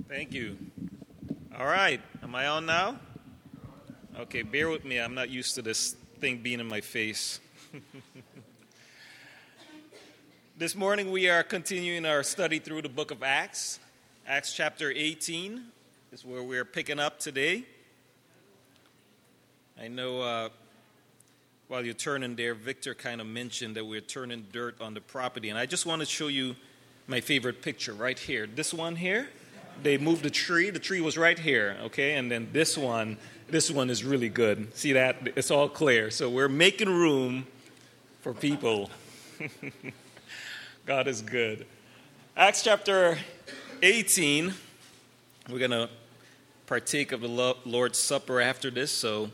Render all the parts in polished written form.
Thank you. All right. Am I on now? Okay, bear with me. I'm not used to this thing being in my face. This morning we are continuing our study through the book of Acts. Acts chapter 18 is where we're picking up today. I know while you're turning there, Victor kind of mentioned that we're turning dirt on the property. And I just want to show you my favorite picture right here. This one here. They moved the tree. The tree was right here, okay? And then this one is really good. See that? It's all clear. So we're making room for people. God is good. Acts chapter 18. We're going to partake of the Lord's Supper after this. So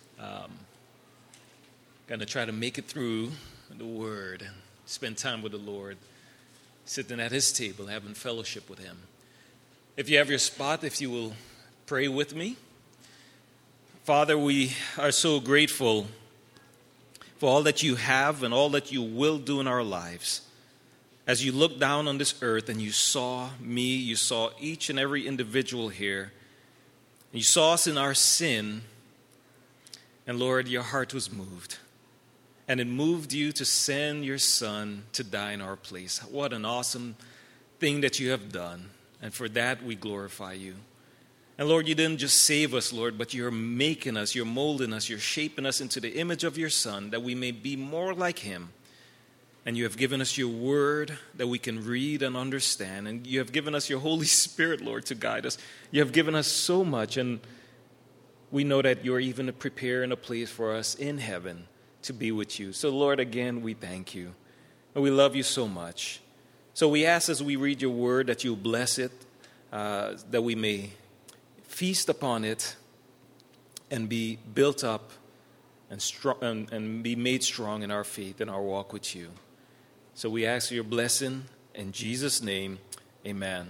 going to try to make it through the Word. Spend time with the Lord. Sitting at His table, having fellowship with Him. If you have your spot, if you will pray with me. Father, we are so grateful for all that you have and all that you will do in our lives. As you look down on this earth and you saw me, you saw each and every individual here. You saw us in our sin. And Lord, your heart was moved. And it moved you to send your Son to die in our place. What an awesome thing that you have done. And for that, we glorify you. And Lord, you didn't just save us, Lord, but you're making us, you're molding us, you're shaping us into the image of your Son, that we may be more like him. And you have given us your word that we can read and understand. And you have given us your Holy Spirit, Lord, to guide us. You have given us so much. And we know that you're even preparing a place for us in heaven to be with you. So, Lord, again, we thank you. And we love you so much. So we ask as we read your word that you bless it, that we may feast upon it and be built up and strong, and be made strong in our faith and our walk with you. So we ask for your blessing in Jesus' name, amen.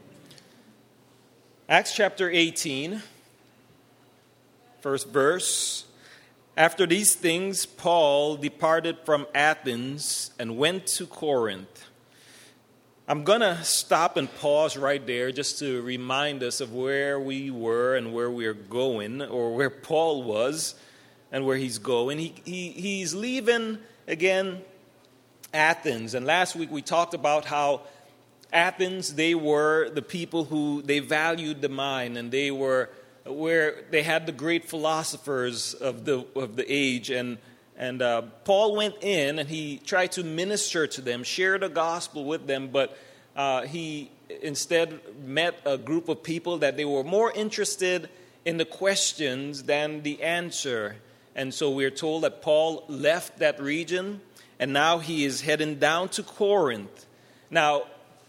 Acts chapter 18, first verse. After these things, Paul departed from Athens and went to Corinth. I'm going to stop and pause right there just to remind us of where we were and where we are going, or where Paul was and where he's going. He's leaving, again, Athens. And last week we talked about how Athens, they were the people who they valued the mind, and they were where they had the great philosophers of the age. And Paul went in and he tried to minister to them, share the gospel with them, but he instead met a group of people that they were more interested in the questions than the answer. And so we're told that Paul left that region and now he is heading down to Corinth. Now,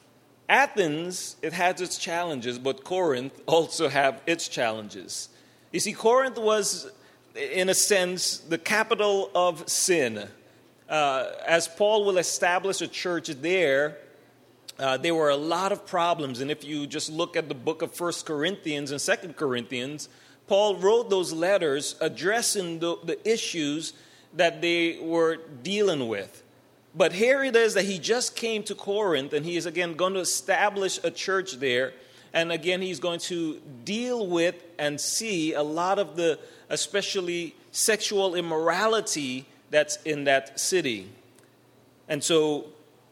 Athens, it has its challenges, but Corinth also have its challenges. You see, Corinth was, in a sense, the capital of sin. As Paul will establish a church there were a lot of problems. And if you just look at the book of 1 Corinthians and 2 Corinthians, Paul wrote those letters addressing the issues that they were dealing with. But here it is that he just came to Corinth, and he is again going to establish a church there. And again, he's going to deal with and see a lot of the, especially sexual immorality that's in that city. And so,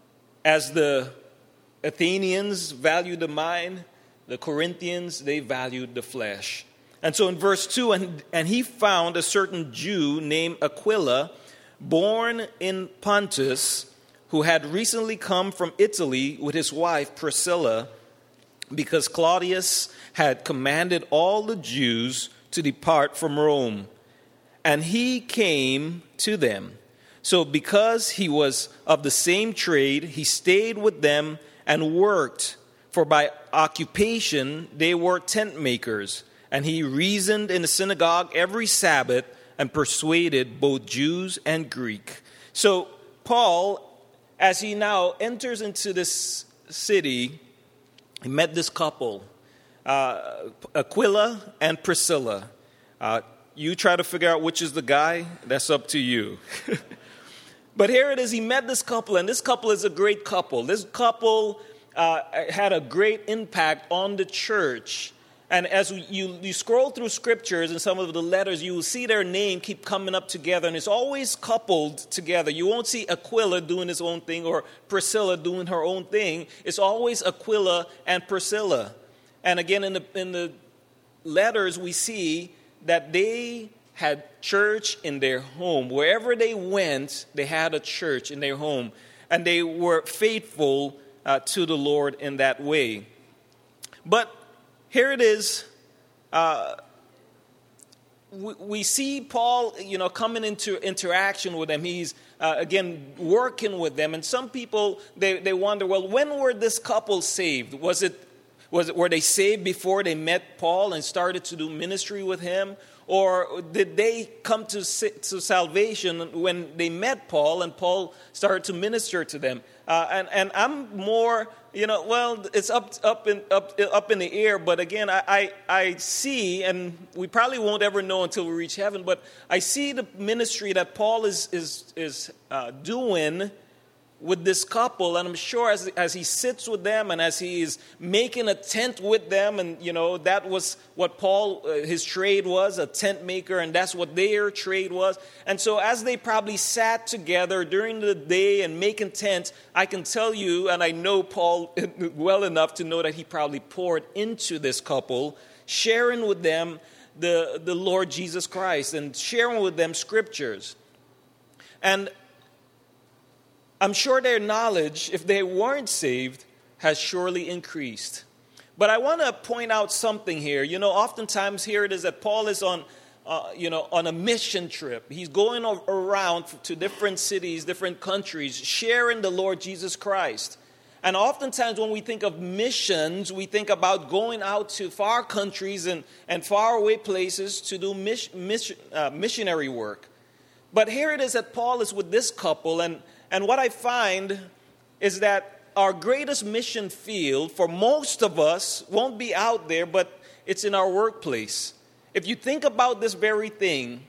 as the Athenians valued the mind, the Corinthians, they valued the flesh. And so in verse 2, and he found a certain Jew named Aquila, born in Pontus, who had recently come from Italy with his wife Priscilla, because Claudius had commanded all the Jews to depart from Rome. And he came to them. So because he was of the same trade, he stayed with them and worked. For by occupation they were tent makers. And he reasoned in the synagogue every Sabbath and persuaded both Jews and Greek. So Paul, as he now enters into this city, he met this couple, Aquila and Priscilla. You try to figure out which is the guy, that's up to you. But here it is, he met this couple, and this couple is a great couple. This couple had a great impact on the church. And as you scroll through scriptures and some of the letters, you will see their name keep coming up together, and it's always coupled together. You won't see Aquila doing his own thing or Priscilla doing her own thing. It's always Aquila and Priscilla. And again, in the letters, we see that they had church in their home. Wherever they went, they had a church in their home, and they were faithful to the Lord in that way. But here it is. We see Paul, coming into interaction with them. He's, again, working with them. And some people, they wonder, well, when were this couple saved? Were they saved before they met Paul and started to do ministry with him? Or did they come to salvation when they met Paul and Paul started to minister to them? And I'm more, it's up in the air. But again, I see, and we probably won't ever know until we reach heaven, but I see the ministry that Paul is doing with this couple, and I'm sure as he sits with them and as he is making a tent with them, and that was what Paul, his trade was, a tent maker, and that's what their trade was. And so as they probably sat together during the day and making tents, I can tell you, and I know Paul well enough to know that he probably poured into this couple, sharing with them the Lord Jesus Christ and sharing with them scriptures. And I'm sure their knowledge, if they weren't saved, has surely increased. But I want to point out something here. Oftentimes here it is that Paul is on a mission trip. He's going around to different cities, different countries, sharing the Lord Jesus Christ. And oftentimes when we think of missions, we think about going out to far countries and faraway places to do missionary work. But here it is that Paul is with this couple, and what I find is that our greatest mission field for most of us won't be out there, but it's in our workplace. If you think about this very thing,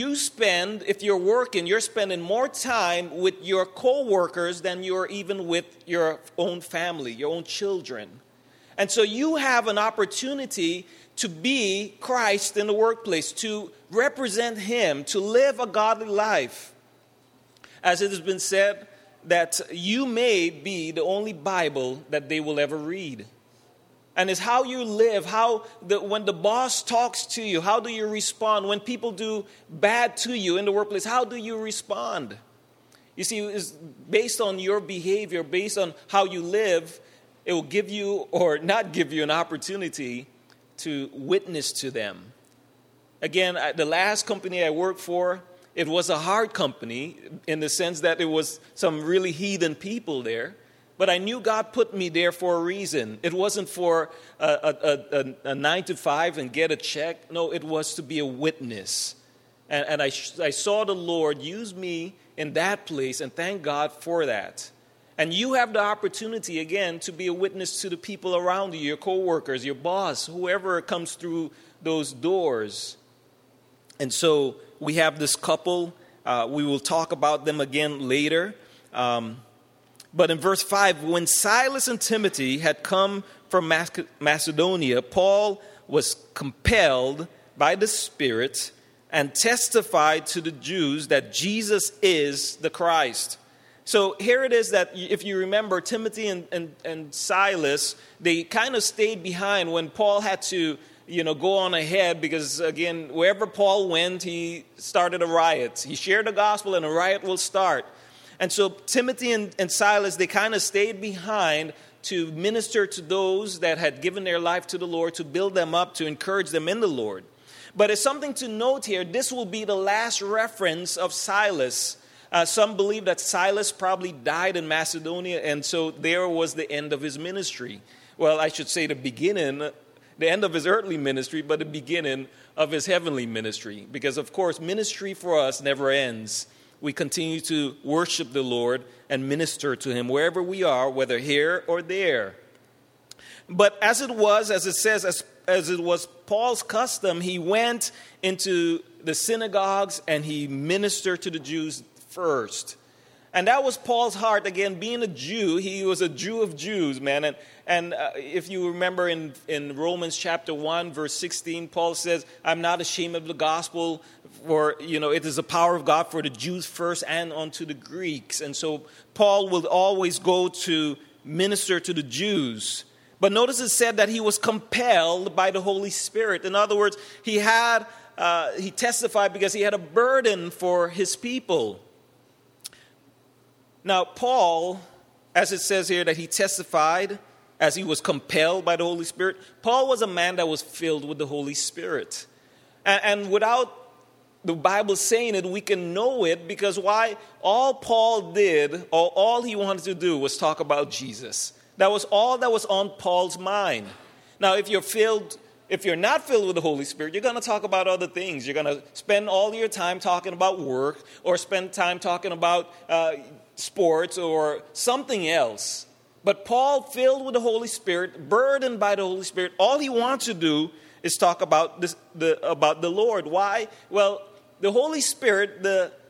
if you're working, you're spending more time with your co-workers than you're even with your own family, your own children. And so you have an opportunity to be Christ in the workplace, to represent Him, to live a godly life. As it has been said, that you may be the only Bible that they will ever read. And it's how you live, when the boss talks to you, how do you respond? When people do bad to you in the workplace, how do you respond? You see, it's based on your behavior, based on how you live, it will give you or not give you an opportunity to witness to them. Again, the last company I worked for, it was a hard company in the sense that there was some really heathen people there. But I knew God put me there for a reason. It wasn't for a 9 to 5 and get a check. No, it was to be a witness. And I saw the Lord use me in that place, and thank God for that. And you have the opportunity, again, to be a witness to the people around you, your co-workers, your boss, whoever comes through those doors. And so we have this couple. We will talk about them again later. But in verse 5, when Silas and Timothy had come from Macedonia, Paul was compelled by the Spirit and testified to the Jews that Jesus is the Christ. So here it is that if you remember, Timothy and Silas, they kind of stayed behind when Paul had to go on ahead, because again, wherever Paul went, he started a riot. He shared the gospel and a riot will start. And so Timothy and Silas, they kind of stayed behind to minister to those that had given their life to the Lord, to build them up, to encourage them in the Lord. But it's something to note here, this will be the last reference of Silas. Some believe that Silas probably died in Macedonia, and so there was the end of his ministry. Well, I should say the end of his earthly ministry, but the beginning of his heavenly ministry. Because, of course, ministry for us never ends. We continue to worship the Lord and minister to Him wherever we are, whether here or there. But as it was Paul's custom, he went into the synagogues and he ministered to the Jews first. And that was Paul's heart. Again, being a Jew, he was a Jew of Jews, man. And if you remember in Romans chapter 1, verse 16, Paul says, I'm not ashamed of the gospel, for, it is the power of God for the Jews first and unto the Greeks. And so Paul will always go to minister to the Jews. But notice it said that he was compelled by the Holy Spirit. In other words, he testified because he had a burden for his people. Now, Paul, as it says here that he testified as he was compelled by the Holy Spirit, Paul was a man that was filled with the Holy Spirit. And without the Bible saying it, we can know it because why? All Paul did, or all he wanted to do was talk about Jesus. That was all that was on Paul's mind. Now, if you're not filled with the Holy Spirit, you're going to talk about other things. You're going to spend all your time talking about work or spend time talking about sports or something else. But Paul, filled with the Holy Spirit, burdened by the Holy Spirit, all he wants to do is talk about about the Lord. Why? Well, the Holy Spirit,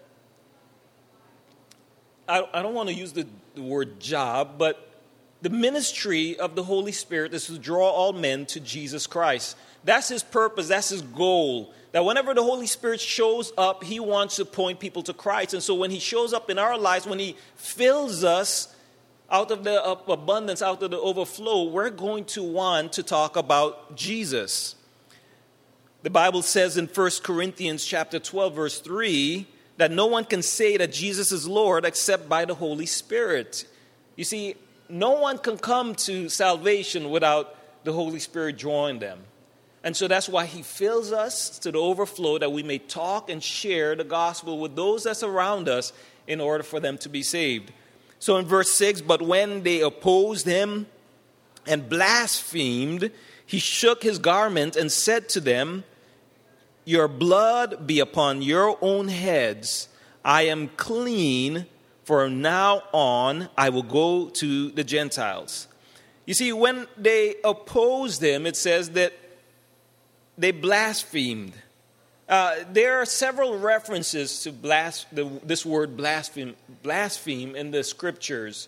I don't want to use the word job, but the ministry of the Holy Spirit is to draw all men to Jesus Christ. That's his purpose. That's his goal. That whenever the Holy Spirit shows up, he wants to point people to Christ. And so when he shows up in our lives, when he fills us out of the abundance, out of the overflow, we're going to want to talk about Jesus. The Bible says in 1 Corinthians chapter 12, verse 3, that no one can say that Jesus is Lord except by the Holy Spirit. You see, no one can come to salvation without the Holy Spirit drawing them. And so that's why he fills us to the overflow that we may talk and share the gospel with those that surround us in order for them to be saved. So in verse 6, but when they opposed him and blasphemed, he shook his garment and said to them, your blood be upon your own heads. I am clean. From now on, I will go to the Gentiles. You see, when they opposed him, it says that they blasphemed. There are several references to this word blaspheme in the scriptures.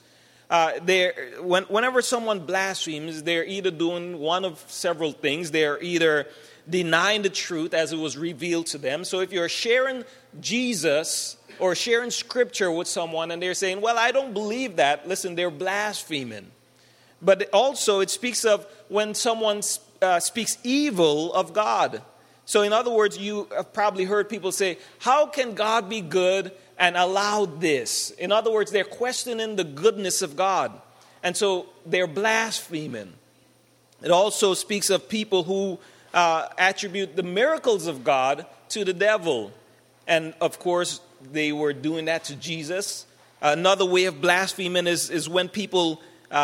Whenever someone blasphemes, they're either doing one of several things. They're either denying the truth as it was revealed to them. So if you're sharing Jesus or sharing scripture with someone and they're saying, well, I don't believe that, listen, they're blaspheming. But also it speaks of when someone speaks evil of God. So in other words, you have probably heard people say, how can God be good and allow this? In other words, they're questioning the goodness of God. And so they're blaspheming. It also speaks of people who attribute the miracles of God to the devil. And of course, they were doing that to Jesus. Another way of blaspheming is when people,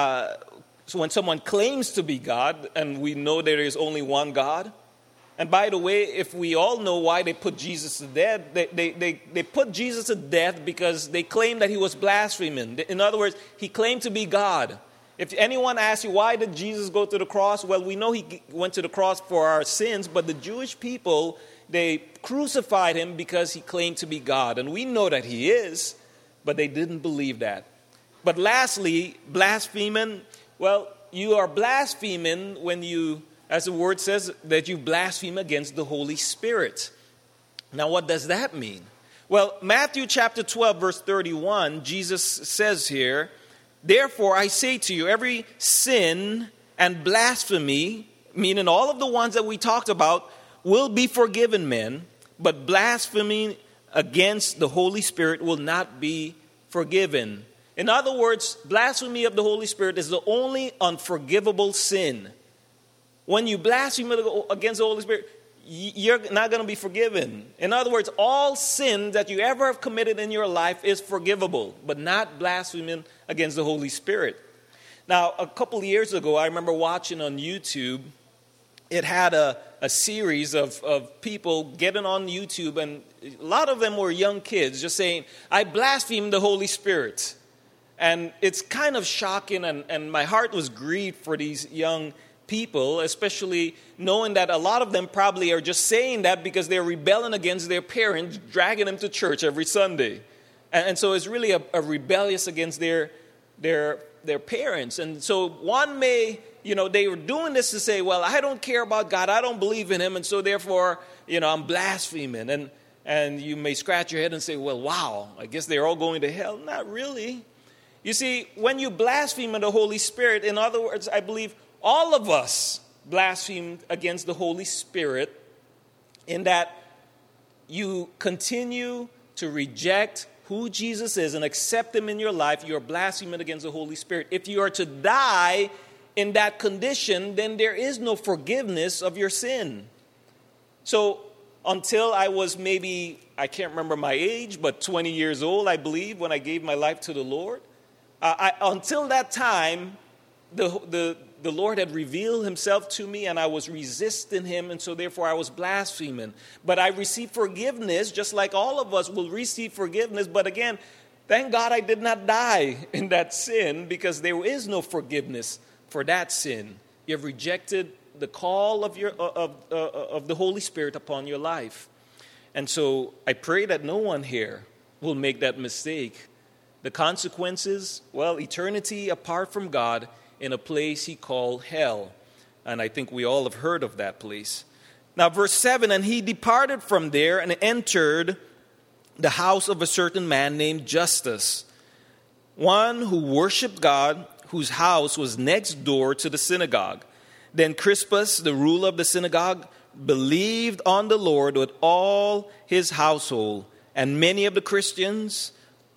when someone claims to be God, and we know there is only one God. And by the way, if we all know why they put Jesus to death, they put Jesus to death because they claimed that he was blaspheming. In other words, he claimed to be God. If anyone asks you, why did Jesus go to the cross? Well, we know he went to the cross for our sins, but the Jewish people, they crucified him because he claimed to be God. And we know that he is, but they didn't believe that. But lastly, blaspheming, well, you are blaspheming when you, as the word says, that you blaspheme against the Holy Spirit. Now, what does that mean? Well, Matthew chapter 12, verse 31, Jesus says here, therefore, I say to you, every sin and blasphemy, meaning all of the ones that we talked about, will be forgiven men, but blasphemy against the Holy Spirit will not be forgiven. In other words, blasphemy of the Holy Spirit is the only unforgivable sin. When you blaspheme against the Holy Spirit, you're not going to be forgiven. In other words, all sin that you ever have committed in your life is forgivable, but not blaspheming against the Holy Spirit. Now, a couple of years ago, I remember watching on YouTube, it had a series of people getting on YouTube, and a lot of them were young kids just saying, I blaspheme the Holy Spirit. And it's kind of shocking, and my heart was grieved for these young people, especially knowing that a lot of them probably are just saying that because they're rebelling against their parents, dragging them to church every Sunday. And so it's really a rebellious against their parents. And so one may, they were doing this to say, well, I don't care about God. I don't believe in him. And so therefore, I'm blaspheming. And you may scratch your head and say, well, wow, I guess they're all going to hell. Not really. You see, when you blaspheme the Holy Spirit, in other words, I believe all of us blaspheme against the Holy Spirit in that you continue to reject who Jesus is and accept him in your life. You're blaspheming against the Holy Spirit. If you are to die in that condition, then there is no forgiveness of your sin. So until I was maybe, I can't remember my age, but 20 years old, I believe, when I gave my life to the Lord, until that time, the Lord had revealed himself to me, and I was resisting him, and so therefore I was blaspheming. But I received forgiveness, just like all of us will receive forgiveness. But again, thank God I did not die in that sin, because there is no forgiveness for that sin. You have rejected the call of the Holy Spirit upon your life. And so I pray that no one here will make that mistake. The consequences, well, eternity apart from God in a place he called hell. And I think we all have heard of that place. Now, verse 7, and he departed from there and entered the house of a certain man named Justus, one who worshipped God, whose house was next door to the synagogue. Then Crispus, the ruler of the synagogue, believed on the Lord with all his household. And many of the Corinthians,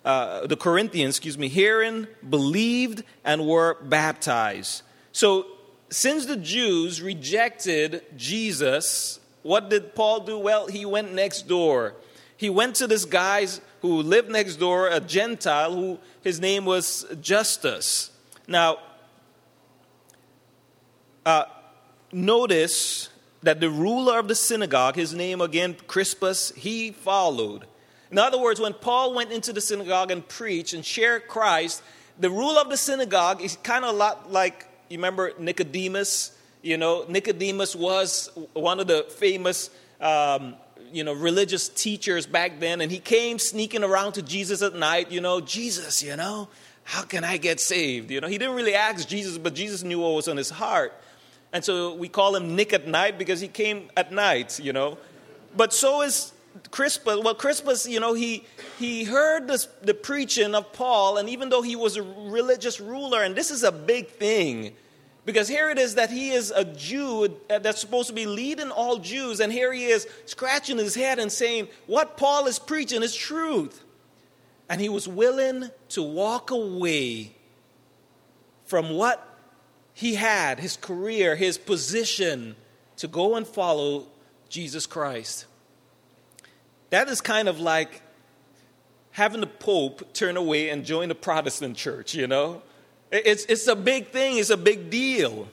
hearing, believed and were baptized. So, since the Jews rejected Jesus, what did Paul do? Well, he went next door. He went to this guy who lived next door, a Gentile, who his name was Justus. Now, notice that the ruler of the synagogue, his name again, Crispus, he followed. In other words, when Paul went into the synagogue and preached and shared Christ, the ruler of the synagogue is kind of a lot like, you remember Nicodemus? Nicodemus was one of the famous, religious teachers back then. And he came sneaking around to Jesus at night, Jesus, how can I get saved? He didn't really ask Jesus, but Jesus knew what was on his heart. And so we call him Nick at night because he came at night, But so is Crispus. Well, Crispus, he heard the preaching of Paul, and even though he was a religious ruler, and this is a big thing, because here it is that he is a Jew that's supposed to be leading all Jews, and here he is scratching his head and saying, what Paul is preaching is truth. And he was willing to walk away from what he had, his career, his position, to go and follow Jesus Christ. That is kind of like having the Pope turn away and join the Protestant church, It's a big thing. It's a big deal.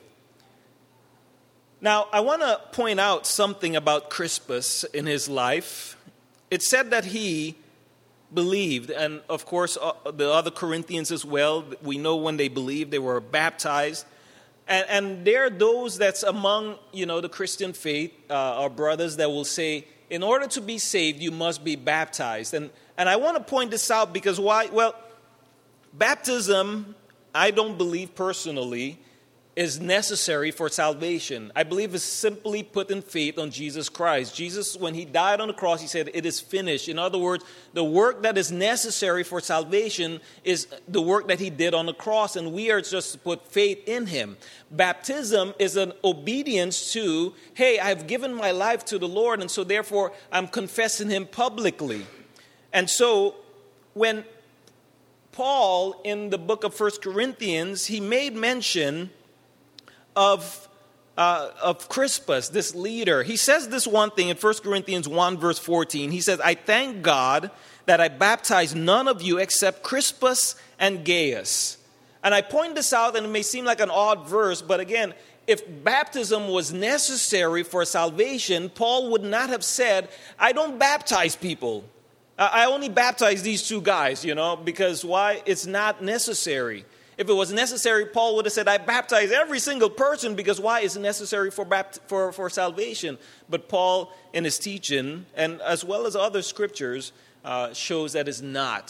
Now, I want to point out something about Crispus in his life. It said that he believed, and of course the other Corinthians as well. We know when they believed, they were baptized. And there are those that's among, the Christian faith, our brothers that will say, in order to be saved, you must be baptized. And I want to point this out because why? Well, baptism, I don't believe personally, is necessary for salvation. I believe it's simply putting faith on Jesus Christ. Jesus, when he died on the cross, he said, it is finished. In other words, the work that is necessary for salvation is the work that he did on the cross, and we are just to put faith in him. Baptism is an obedience to, hey, I've given my life to the Lord, and so therefore I'm confessing him publicly. And so when Paul, in the book of 1 Corinthians, he made mention of Crispus, this leader. He says this one thing in 1 Corinthians 1 verse 14. He says, I thank God that I baptized none of you except Crispus and Gaius. And I point this out, and it may seem like an odd verse, but again, if baptism was necessary for salvation, Paul would not have said, I don't baptize people. I only baptize these two guys, because why? It's not necessary. If it was necessary, Paul would have said, I baptize every single person, because why? It's necessary for salvation. But Paul, in his teaching, and as well as other scriptures, shows that it's not.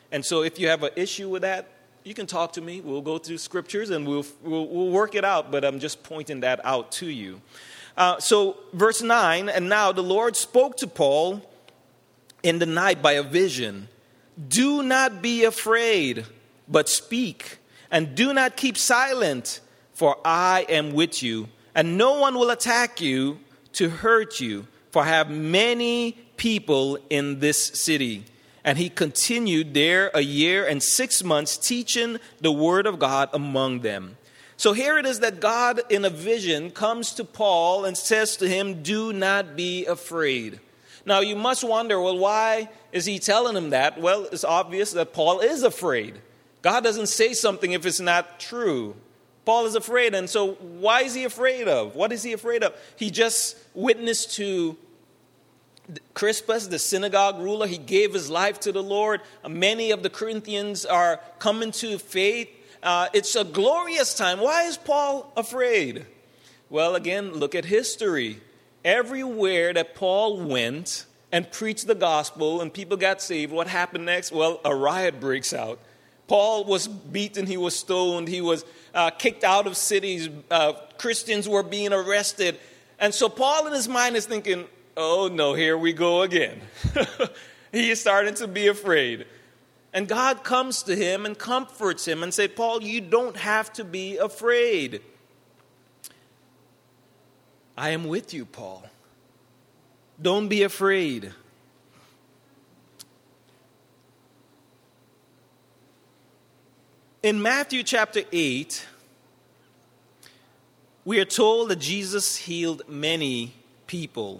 And so if you have an issue with that, you can talk to me. We'll go through scriptures and we'll work it out, but I'm just pointing that out to you. So verse 9, and now the Lord spoke to Paul in the night by a vision. Do not be afraid, but speak, and do not keep silent, for I am with you, and no one will attack you to hurt you, for I have many people in this city. And he continued there 1 year and 6 months, teaching the word of God among them. So here it is that God in a vision comes to Paul and says to him, do not be afraid. Now you must wonder, well, why is he telling him that? Well, it's obvious that Paul is afraid. God doesn't say something if it's not true. Paul is afraid, and so why is he afraid of? What is he afraid of? He just witnessed to Crispus, the synagogue ruler. He gave his life to the Lord. Many of the Corinthians are coming to faith. It's a glorious time. Why is Paul afraid? Well, again, look at history. Everywhere that Paul went and preached the gospel and people got saved, what happened next? Well, a riot breaks out. Paul was beaten, he was stoned, he was kicked out of cities, Christians were being arrested. And so Paul in his mind is thinking, oh no, here we go again. He is starting to be afraid. And God comes to him and comforts him and says, Paul, you don't have to be afraid. I am with you, Paul. Don't be afraid. In Matthew chapter 8, we are told that Jesus healed many people.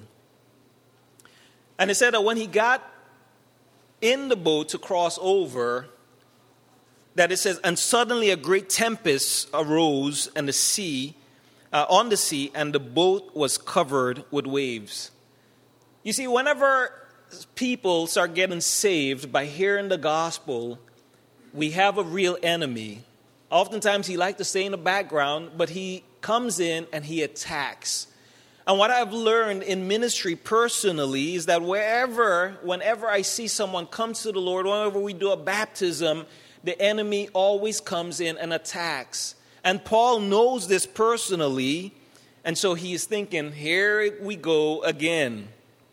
And it said that when he got in the boat to cross over, that it says, and suddenly a great tempest arose on the sea, and the boat was covered with waves. You see, whenever people start getting saved by hearing the gospel, we have a real enemy. Oftentimes he likes to stay in the background, but he comes in and he attacks. And what I've learned in ministry personally is that whenever I see someone come to the Lord, whenever we do a baptism, the enemy always comes in and attacks. And Paul knows this personally, and so he is thinking, here we go again.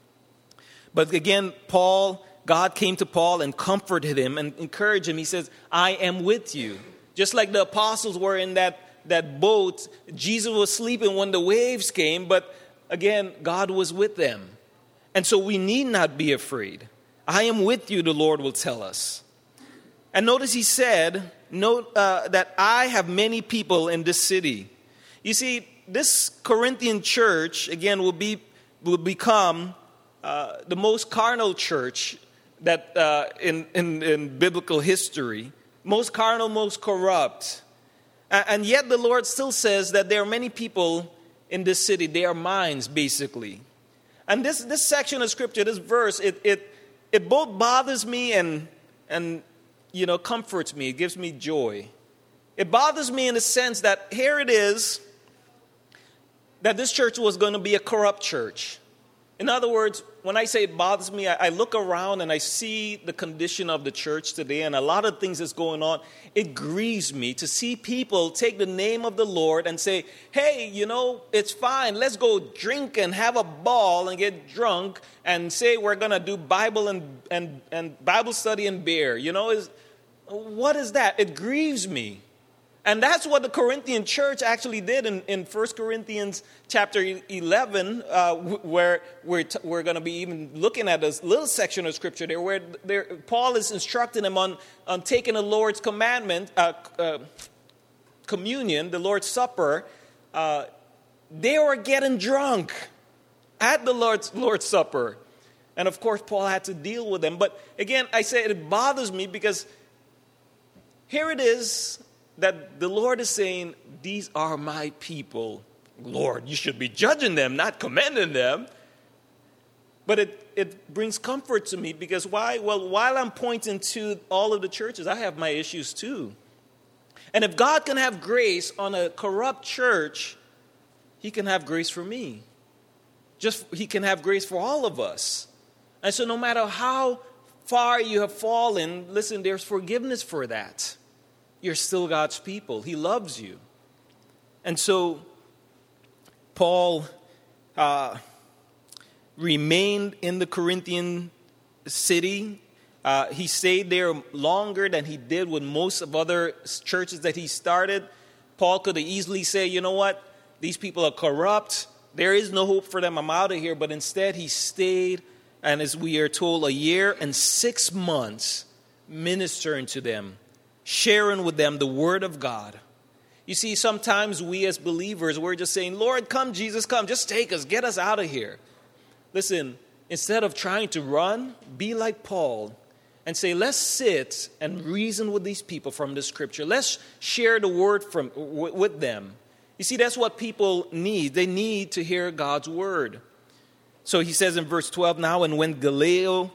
But again, God came to Paul and comforted him and encouraged him. He says, I am with you. Just like the apostles were in that boat, Jesus was sleeping when the waves came, but again, God was with them. And so we need not be afraid. I am with you, the Lord will tell us. And notice he said, that I have many people in this city. You see, this Corinthian church, again, will become the most carnal church that in biblical history. Most carnal, most corrupt. And yet the Lord still says that there are many people in this city. They are mine, basically. And this section of scripture, this verse, it both bothers me and comforts me. It gives me joy. It bothers me in the sense that here it is that this church was going to be a corrupt church. In other words, when I say it bothers me, I look around and I see the condition of the church today and a lot of things that's going on. It grieves me to see people take the name of the Lord and say, hey, it's fine. Let's go drink and have a ball and get drunk and say we're going to do Bible and Bible study and beer. What is that? It grieves me. And that's what the Corinthian church actually did in 1 Corinthians chapter 11, where we're going to be even looking at this little section of scripture there, where Paul is instructing them on taking the Lord's commandment, communion, the Lord's Supper. They were getting drunk at the Lord's Supper. And of course, Paul had to deal with them. But again, I say it bothers me because here it is that the Lord is saying, these are my people. Lord, you should be judging them, not commending them. But it brings comfort to me because why? Well, while I'm pointing to all of the churches, I have my issues too. And if God can have grace on a corrupt church, he can have grace for me. He can have grace for all of us. And so no matter how far you have fallen, listen, there's forgiveness for that. You're still God's people. He loves you. And so Paul remained in the Corinthian city. He stayed there longer than he did with most of other churches that he started. Paul could have easily said, you know what? These people are corrupt. There is no hope for them. I'm out of here. But instead, he stayed, and as we are told, 1 year and 6 months ministering to them, sharing with them the word of God. You see, sometimes we as believers, we're just saying, Lord, come, Jesus, come. Just take us. Get us out of here. Listen, instead of trying to run, be like Paul and say, let's sit and reason with these people from the scripture. Let's share the word with them. You see, that's what people need. They need to hear God's word. So he says in verse 12, now, and when Gallio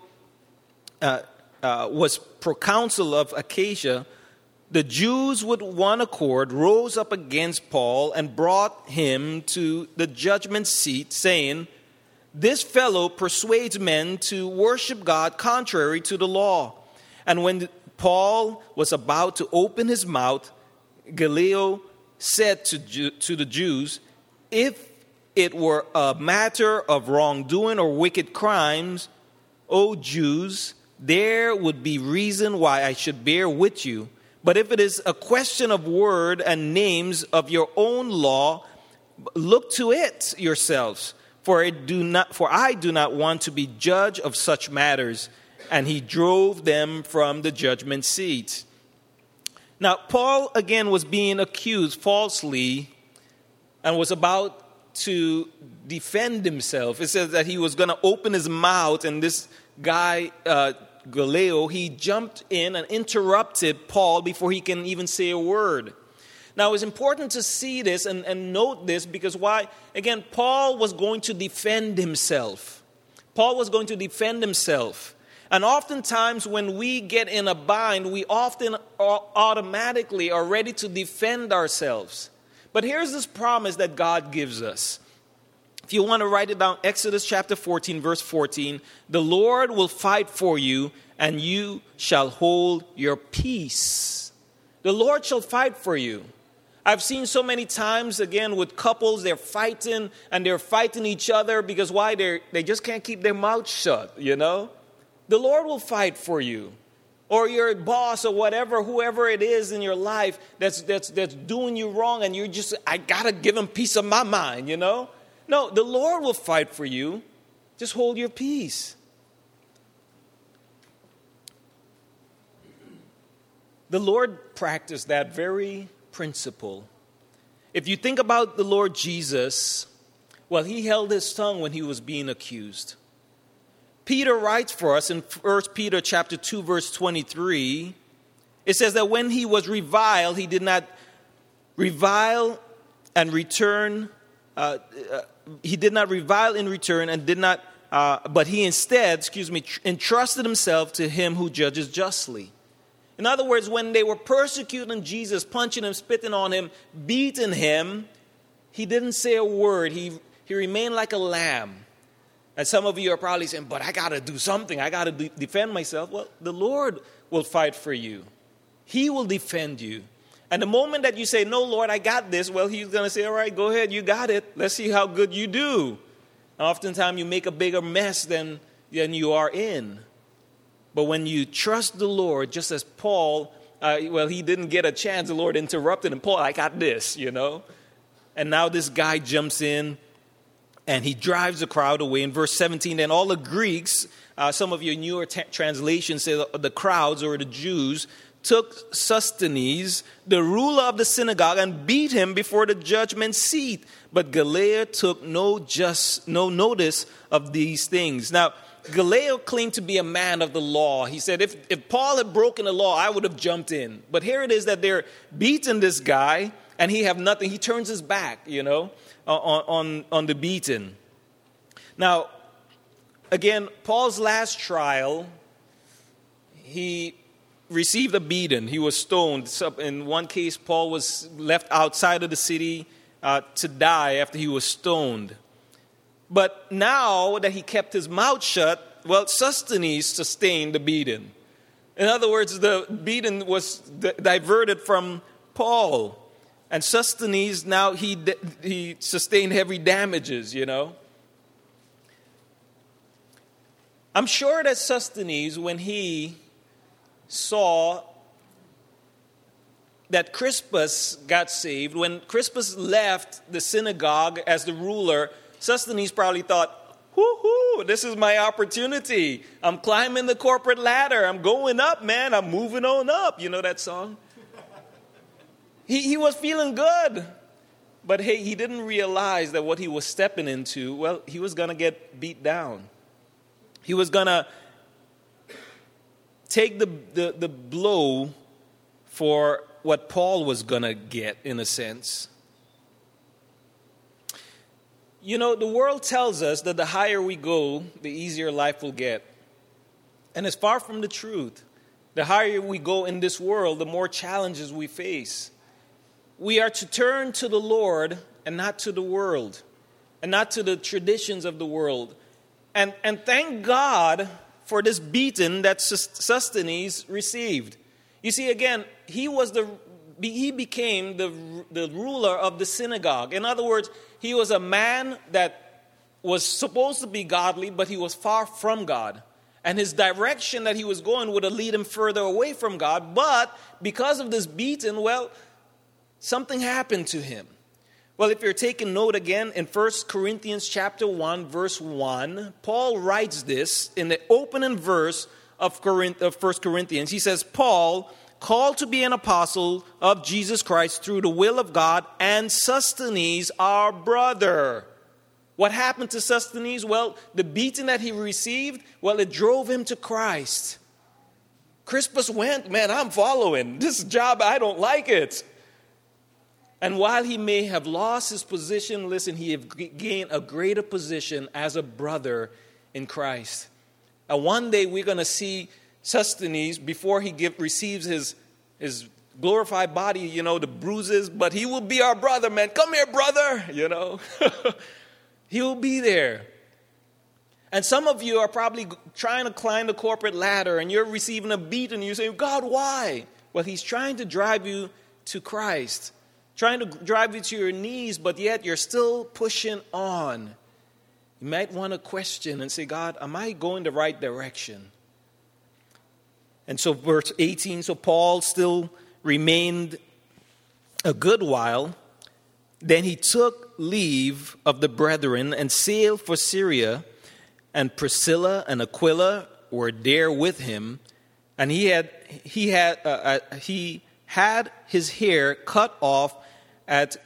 was proconsul of Achaia, the Jews with one accord rose up against Paul and brought him to the judgment seat, saying, this fellow persuades men to worship God contrary to the law. And when Paul was about to open his mouth, Gallio said to the Jews, if it were a matter of wrongdoing or wicked crimes, O Jews, there would be reason why I should bear with you. But if it is a question of word and names of your own law, look to it yourselves. For I do not want to be judge of such matters. And he drove them from the judgment seat. Now, Paul again was being accused falsely and was about to defend himself. It says that he was going to open his mouth, and this guy, Gallio, he jumped in and interrupted Paul before he can even say a word. Now, it's important to see this and note this because why? Again, Paul was going to defend himself. Paul was going to defend himself. And oftentimes when we get in a bind, we often automatically are ready to defend ourselves. But here's this promise that God gives us. If you want to write it down, Exodus chapter 14, verse 14, the Lord will fight for you and you shall hold your peace. The Lord shall fight for you. I've seen so many times, again, with couples, they're fighting and they're fighting each other because why? They just can't keep their mouth shut, you know? The Lord will fight for you. Or your boss or whatever, whoever it is in your life that's doing you wrong and you're just, I got to give him peace of my mind, you know? No, the Lord will fight for you. Just hold your peace. The Lord practiced that very principle. If you think about the Lord Jesus, well, he held his tongue when he was being accused. Peter writes for us in 1 Peter chapter 2, verse 23, it says that when he was reviled, he did not revile and return. He did not revile in return and did not, but he instead, entrusted himself to him who judges justly. In other words, when they were persecuting Jesus, punching him, spitting on him, beating him, he didn't say a word. He remained like a lamb. And some of you are probably saying, but I got to do something. I got to defend myself. Well, the Lord will fight for you. He will defend you. And the moment that you say, no, Lord, I got this, well, he's going to say, all right, go ahead, you got it. Let's see how good you do. And oftentimes you make a bigger mess than you are in. But when you trust the Lord, just as Paul, he didn't get a chance. The Lord interrupted him. Paul, I got this, you know. And now this guy jumps in. And he drives the crowd away. In verse 17, then all the Greeks, some of your newer translations say the crowds or the Jews, took Sosthenes, the ruler of the synagogue, and beat him before the judgment seat. But Gallio took no notice of these things. Now, Gallio claimed to be a man of the law. He said, if Paul had broken the law, I would have jumped in. But here it is that they're beating this guy, and he have nothing. He turns his back, you know, on the beaten. Now, again, Paul's last trial, he received a beating. He was stoned. In one case, Paul was left outside of the city to die after he was stoned. But now that he kept his mouth shut, well, Sosthenes sustained the beating. In other words, the beating was diverted from Paul. And Sosthenes, now he sustained heavy damages, I'm sure that Sosthenes, when he saw that Crispus got saved, when Crispus left the synagogue as the ruler, Sosthenes probably thought, whoo-hoo, this is my opportunity. I'm climbing the corporate ladder. I'm going up, man. I'm moving on up. You know that song? He was feeling good. But hey, he didn't realize that what he was stepping into, well, he was going to get beat down. He was going to take the blow for what Paul was going to get, in a sense. The world tells us that the higher we go, the easier life will get. And it's far from the truth. The higher we go in this world, the more challenges we face. We are to turn to the Lord and not to the world, and not to the traditions of the world. And thank God for this beating that Sosthenes received. You see, again, he became the ruler of the synagogue. In other words, he was a man that was supposed to be godly, but he was far from God. And his direction that he was going would have led him further away from God. But because of this beating, well, something happened to him. Well, if you're taking note again, in 1 Corinthians chapter 1, verse 1, Paul writes this in the opening verse of 1 Corinthians. He says, Paul, called to be an apostle of Jesus Christ through the will of God, and Sosthenes, our brother. What happened to Sosthenes? Well, the beating that he received, well, it drove him to Christ. Crispus went, man, I'm following. This job, I don't like it. And while he may have lost his position, listen, he have gained a greater position as a brother in Christ. And one day we're going to see Sosthenes, before he receives his glorified body, the bruises, but he will be our brother, man. Come here, brother, He will be there. And some of you are probably trying to climb the corporate ladder and you're receiving a beat and you say, God, why? Well, he's trying to drive you to Christ. Trying to drive you to your knees, but yet you're still pushing on. You might want to question and say, God, am I going the right direction? And so verse 18, so Paul still remained a good while. Then he took leave of the brethren and sailed for Syria, and Priscilla and Aquila were there with him. And he had his hair cut off at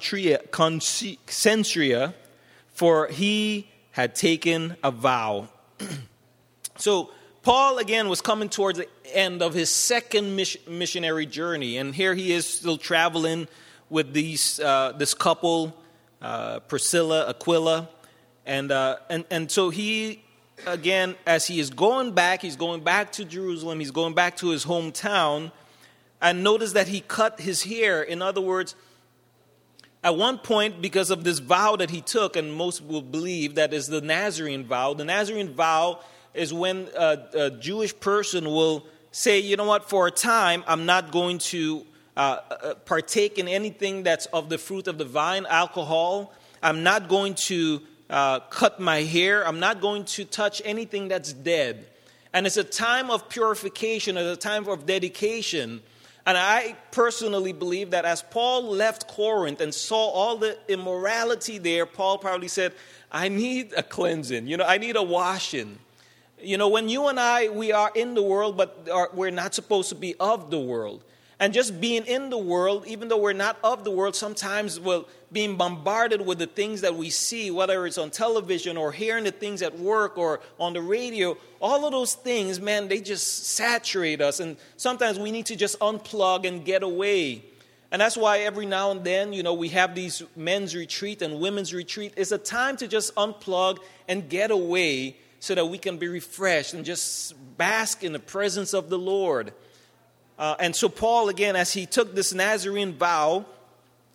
Cenchrea, for he had taken a vow. So Paul, again, was coming towards the end of his second missionary journey. And here he is still traveling with this couple, Priscilla, Aquila. And so he, again, as he is going back, he's going back to Jerusalem, he's going back to his hometown. And notice that he cut his hair. In other words, at one point, because of this vow that he took, and most will believe that is the Nazarene vow. The Nazarene vow is when a Jewish person will say, you know what, for a time, I'm not going to partake in anything that's of the fruit of the vine, alcohol. I'm not going to cut my hair. I'm not going to touch anything that's dead. And it's a time of purification, it's a time of dedication. And I personally believe that as Paul left Corinth and saw all the immorality there, Paul probably said, I need a cleansing. I need a washing. When you and I, we are in the world, but we're not supposed to be of the world. And just being in the world, even though we're not of the world, sometimes we're being bombarded with the things that we see, whether it's on television or hearing the things at work or on the radio. All of those things, man, they just saturate us. And sometimes we need to just unplug and get away. And that's why every now and then, we have these men's retreat and women's retreat. It's a time to just unplug and get away so that we can be refreshed and just bask in the presence of the Lord. And so Paul, again, as he took this Nazarene vow,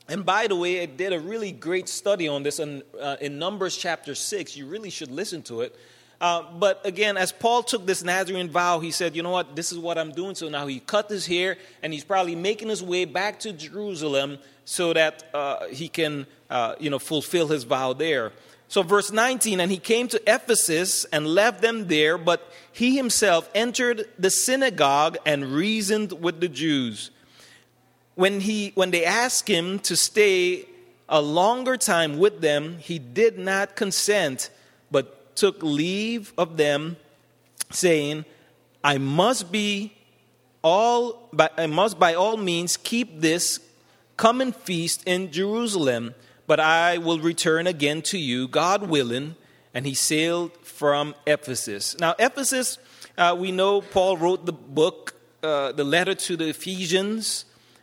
And by the way, I did a really great study on this in Numbers chapter 6. You really should listen to it. But again, as Paul took this Nazarene vow, he said, you know what, this is what I'm doing. So now he cut his hair, and he's probably making his way back to Jerusalem so that he can, fulfill his vow there. So verse 19, and he came to Ephesus and left them there, but he himself entered the synagogue and reasoned with the Jews. When they asked him to stay a longer time with them, he did not consent, but took leave of them, saying, I must by all means keep this common feast in Jerusalem, but I will return again to you, God willing. And he sailed from Ephesus. Now, Ephesus, we know Paul wrote the book, the letter to the Ephesians.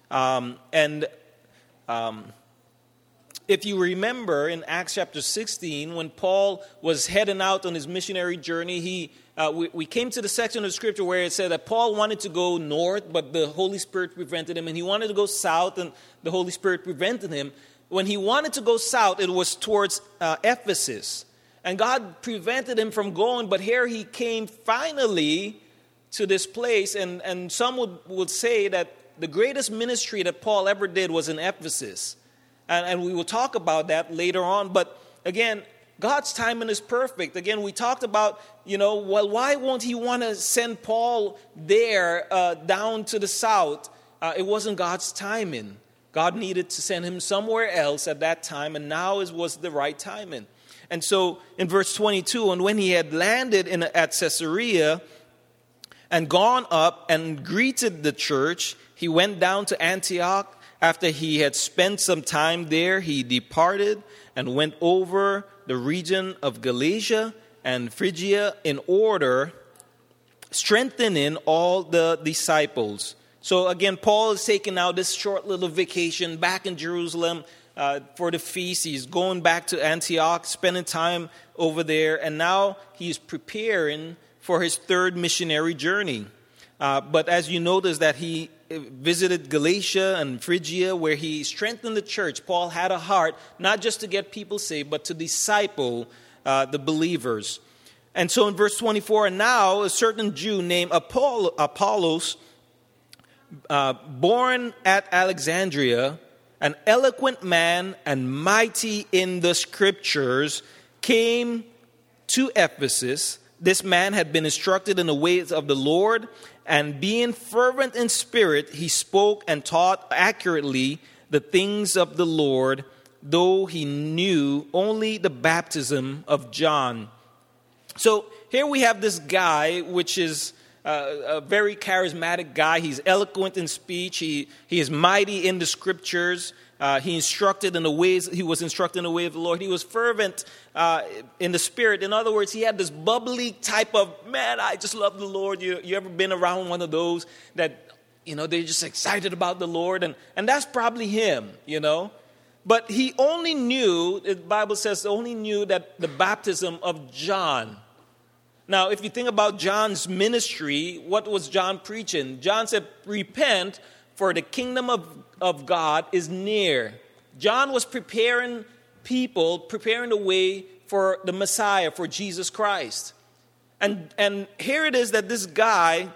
If you remember in Acts chapter 16, when Paul was heading out on his missionary journey, we came to the section of Scripture where it said that Paul wanted to go north, but the Holy Spirit prevented him, and he wanted to go south, and the Holy Spirit prevented him. When he wanted to go south, it was towards Ephesus, and God prevented him from going, but here he came finally to this place, and some would say that the greatest ministry that Paul ever did was in Ephesus. And we will talk about that later on. But again, God's timing is perfect. Again, we talked about, why won't he want to send Paul there down to the south? It wasn't God's timing. God needed to send him somewhere else at that time, and now was the right timing. And so in verse 22, and when he had landed at Caesarea and gone up and greeted the church, he went down to Antioch. After he had spent some time there, he departed and went over the region of Galatia and Phrygia in order, strengthening all the disciples. So again, Paul is taking now this short little vacation back in Jerusalem for the feast. He's going back to Antioch, spending time over there, and now he's preparing for his third missionary journey. But as you notice that he visited Galatia and Phrygia, where he strengthened the church. Paul had a heart not just to get people saved, but to disciple the believers. And so in verse 24, and now a certain Jew named Apollos, born at Alexandria, an eloquent man and mighty in the Scriptures, came to Ephesus. This man had been instructed in the ways of the Lord, and being fervent in spirit, he spoke and taught accurately the things of the Lord, though he knew only the baptism of John. So here we have this guy, which is a very charismatic guy. He's eloquent in speech. He is mighty in the Scriptures. He was instructed in the way of the Lord. He was fervent in the Spirit. In other words, he had this bubbly type of, man, I just love the Lord. You ever been around one of those that, they're just excited about the Lord? And that's probably him, But he only knew, the Bible says, only knew that the baptism of John. Now, if you think about John's ministry, what was John preaching? John said, repent, for the kingdom of God is near. John was preparing the way for the Messiah, for Jesus Christ. And here it is that this guy,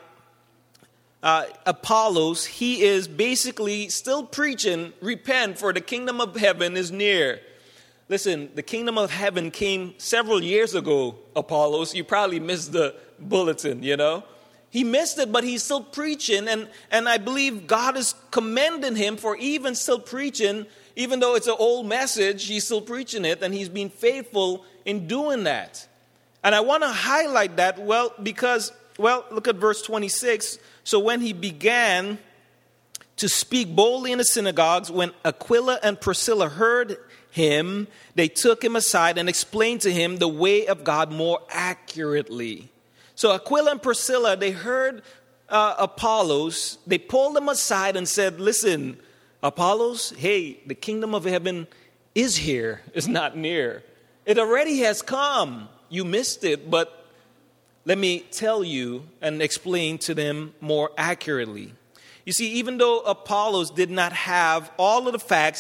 Apollos, he is basically still preaching, repent, for the kingdom of heaven is near. Listen, the kingdom of heaven came several years ago, Apollos. You probably missed the bulletin, He missed it, but he's still preaching, and I believe God is commending him for even still preaching, even though it's an old message, he's still preaching it, and he's been faithful in doing that. And I want to highlight that, because look at verse 26. So when he began to speak boldly in the synagogues, when Aquila and Priscilla heard him, they took him aside and explained to him the way of God more accurately. So Aquila and Priscilla, they heard Apollos. They pulled him aside and said, listen, Apollos, hey, the kingdom of heaven is here. It's not near. It already has come. You missed it, but let me tell you and explain to them more accurately. You see, even though Apollos did not have all of the facts,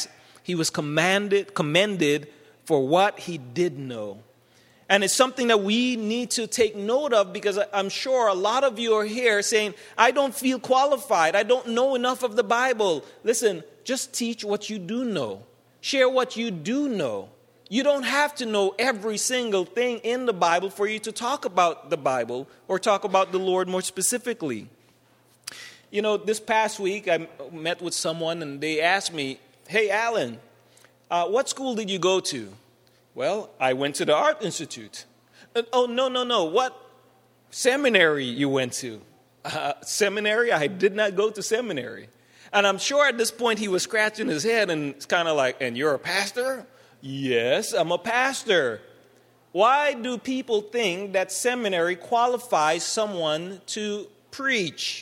He was commended for what he did know. And it's something that we need to take note of, because I'm sure a lot of you are here saying, I don't feel qualified. I don't know enough of the Bible. Listen, just teach what you do know. Share what you do know. You don't have to know every single thing in the Bible for you to talk about the Bible or talk about the Lord more specifically. You know, this past week I met with someone and they asked me, hey, Alan, what school did you go to? Well, I went to the Art Institute. Oh, no. What seminary you went to? Seminary? I did not go to seminary. And I'm sure at this point he was scratching his head and it's kind of like, and you're a pastor? Yes, I'm a pastor. Why do people think that seminary qualifies someone to preach?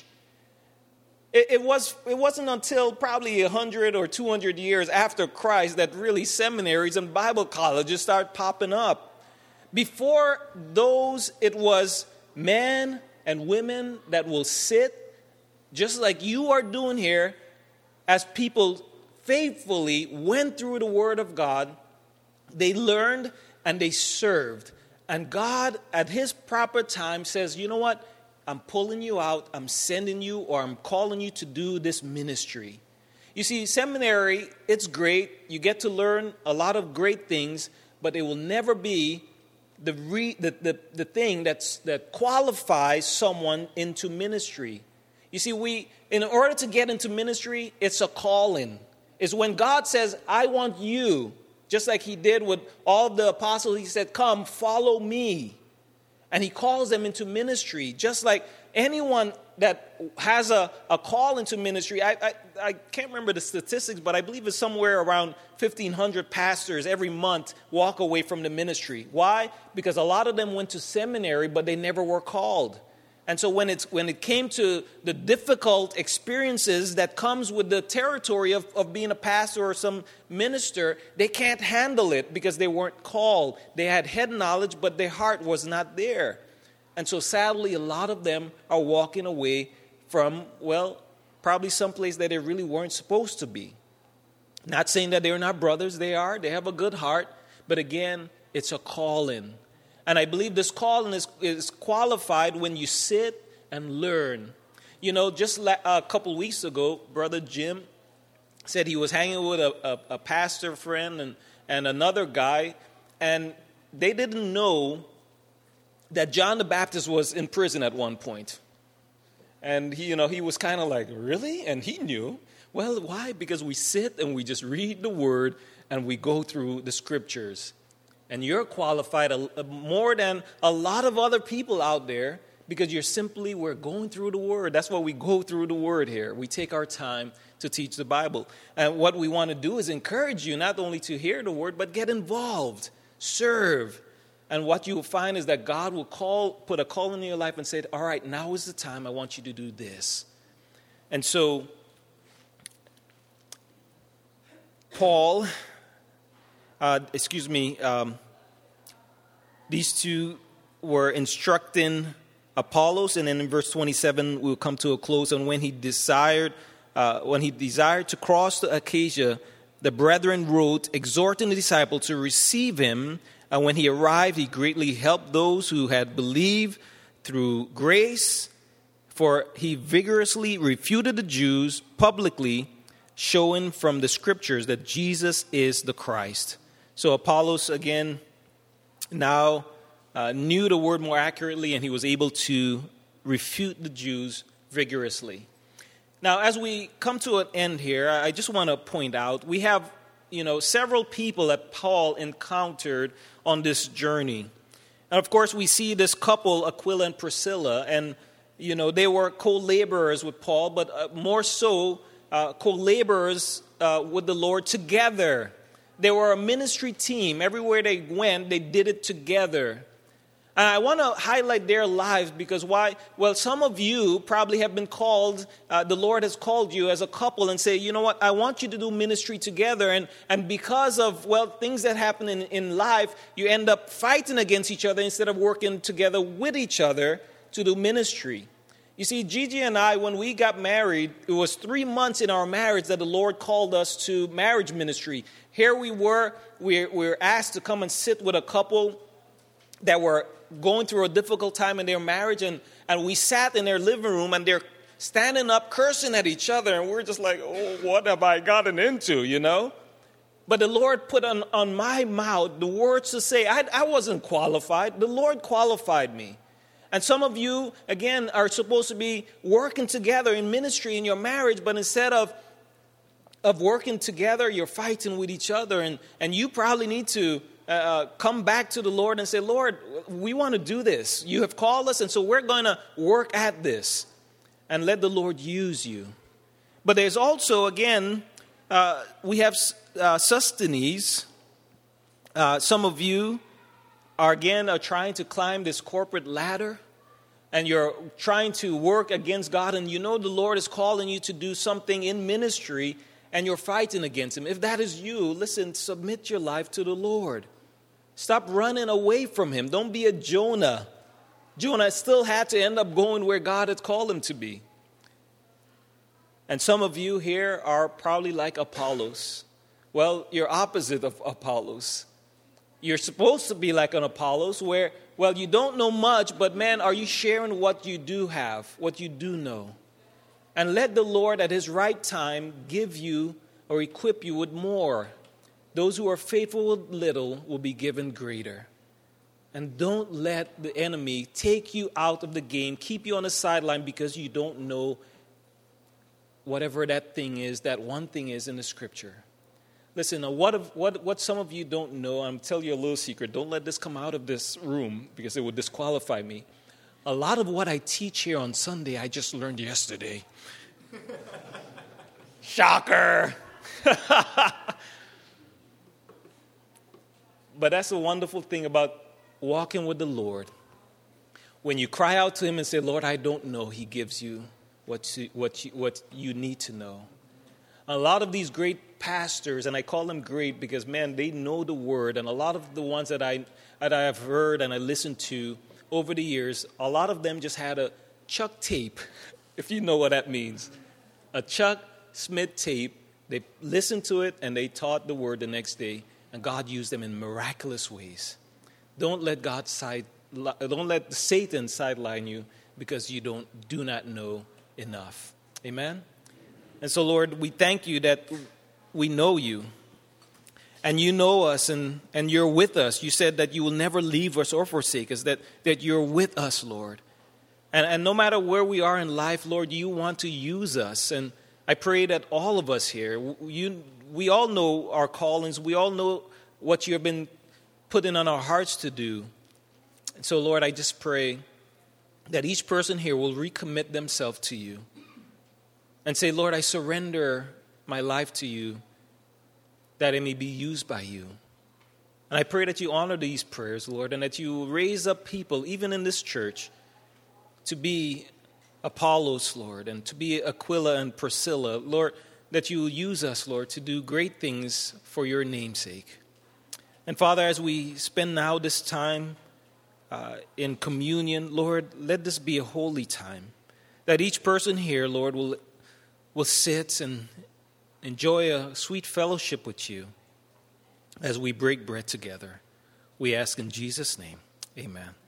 It wasn't until probably 100 or 200 years after Christ that really seminaries and Bible colleges started popping up. Before those, it was men and women that will sit, just like you are doing here, as people faithfully went through the Word of God. They learned and they served. And God, at His proper time, says, you know what? I'm pulling you out, I'm sending you, or I'm calling you to do this ministry. You see, seminary, it's great. You get to learn a lot of great things, but it will never be the thing that qualifies someone into ministry. You see, in order to get into ministry, it's a calling. It's when God says, I want you, just like He did with all the apostles. He said, come, follow me. And He calls them into ministry, just like anyone that has a call into ministry. I can't remember the statistics, but I believe it's somewhere around 1,500 pastors every month walk away from the ministry. Why? Because a lot of them went to seminary, but they never were called. And so when it came to the difficult experiences that comes with the territory of being a pastor or some minister, they can't handle it because they weren't called. They had head knowledge, but their heart was not there. And so sadly, a lot of them are walking away from, well, probably someplace that they really weren't supposed to be. Not saying that they're not brothers. They are. They have a good heart. But again, it's a calling. And I believe this calling is qualified when you sit and learn. You know, just a couple weeks ago, Brother Jim said he was hanging with a pastor friend and another guy, and they didn't know that John the Baptist was in prison at one point. And he was kind of like, really? And he knew. Well, why? Because we sit and we just read the Word and we go through the Scriptures. And you're qualified more than a lot of other people out there because we're going through the Word. That's why we go through the Word here. We take our time to teach the Bible. And what we want to do is encourage you not only to hear the Word, but get involved, serve. And what you will find is that God will put a call in your life and say, all right, now is the time I want you to do this. And so, Paul... these two were instructing Apollos, and then in verse 27 we'll come to a close. And when he desired to cross to Acacia, the brethren wrote, exhorting the disciple to receive him. And when he arrived, he greatly helped those who had believed through grace, for he vigorously refuted the Jews publicly, showing from the Scriptures that Jesus is the Christ. So Apollos, again, now knew the Word more accurately, and he was able to refute the Jews vigorously. Now, as we come to an end here, I just want to point out, we have, several people that Paul encountered on this journey. And, of course, we see this couple, Aquila and Priscilla, and, they were co-laborers with Paul, but more so, co-laborers with the Lord together. They were a ministry team. Everywhere they went, they did it together. And I want to highlight their lives because why? Well, some of you probably have been called, the Lord has called you as a couple and say, you know what, I want you to do ministry together. And because of, things that happen in life, you end up fighting against each other instead of working together with each other to do ministry. You see, Gigi and I, when we got married, it was 3 months in our marriage that the Lord called us to marriage ministry. Here we were asked to come and sit with a couple that were going through a difficult time in their marriage, and we sat in their living room, and they're standing up cursing at each other, and we're just like, oh, what have I gotten into, you know? But the Lord put on my mouth the words to say. I wasn't qualified. The Lord qualified me. And some of you, again, are supposed to be working together in ministry in your marriage, but instead of working together, you're fighting with each other. And you probably need to come back to the Lord and say, Lord, we want to do this. You have called us, and so we're going to work at this. And let the Lord use you. But there's also, again, we have Sosthenes. Some of you are trying to climb this corporate ladder, and you're trying to work against God, and you know the Lord is calling you to do something in ministry, and you're fighting against Him. If that is you, listen, submit your life to the Lord. Stop running away from Him. Don't be a Jonah. Jonah still had to end up going where God had called him to be. And some of you here are probably like Apollos. Well, you're opposite of Apollos. You're supposed to be like an Apollos where, well, you don't know much, but man, are you sharing what you do have, what you do know? And let the Lord at His right time give you or equip you with more. Those who are faithful with little will be given greater. And don't let the enemy take you out of the game, keep you on the sideline because you don't know whatever that thing is, that one thing is in the Scripture. Listen, what some of you don't know, I'm telling you a little secret. Don't let this come out of this room because it would disqualify me. A lot of what I teach here on Sunday, I just learned yesterday. Shocker! But that's the wonderful thing about walking with the Lord. When you cry out to Him and say, Lord, I don't know, He gives you what you need to know. A lot of these great pastors, and I call them great because, man, they know the Word. And a lot of the ones that I have heard and I listened to over the years, a lot of them just had a Chuck tape, if you know what that means. A Chuck Smith tape. They listened to it and they taught the Word the next day. And God used them in miraculous ways. Don't let Satan sideline you because you do not know enough. Amen? And so, Lord, we thank you that we know you. And you know us and you're with us. You said that you will never leave us or forsake us, that you're with us, Lord. And no matter where we are in life, Lord, you want to use us. And I pray that all of us here, we all know our callings. We all know what you have been putting on our hearts to do. And so, Lord, I just pray that each person here will recommit themselves to you and say, Lord, I surrender my life to you that it may be used by you. And I pray that you honor these prayers, Lord, and that you raise up people, even in this church, to be Apollos, Lord, and to be Aquila and Priscilla. Lord, that you will use us, Lord, to do great things for your name's sake. And Father, as we spend now this time in communion, Lord, let this be a holy time. That each person here, Lord, will sit and enjoy a sweet fellowship with you as we break bread together. We ask in Jesus' name, amen.